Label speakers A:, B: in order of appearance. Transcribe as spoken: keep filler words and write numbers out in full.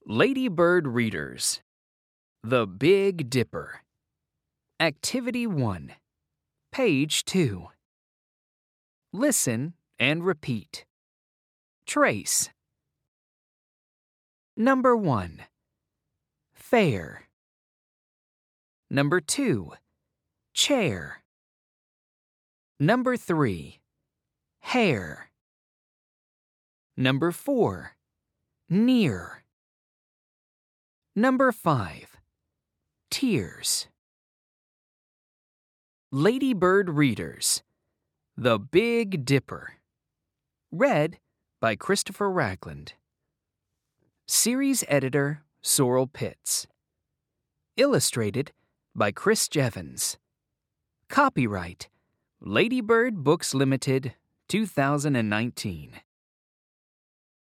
A: Ladybird Readers, The Big Dipper. Activity one, Page two. Listen and repeat. Trace. Number one, fair. Number two, chair. Number three, hair. Number four, near. Number five, tears. Ladybird Readers, The Big Dipper. Read by Christopher Ragland. Series editor, Sorrel Pitts. Illustrated by Chris Jevons. Copyright, Ladybird Books Limited, two thousand nineteen.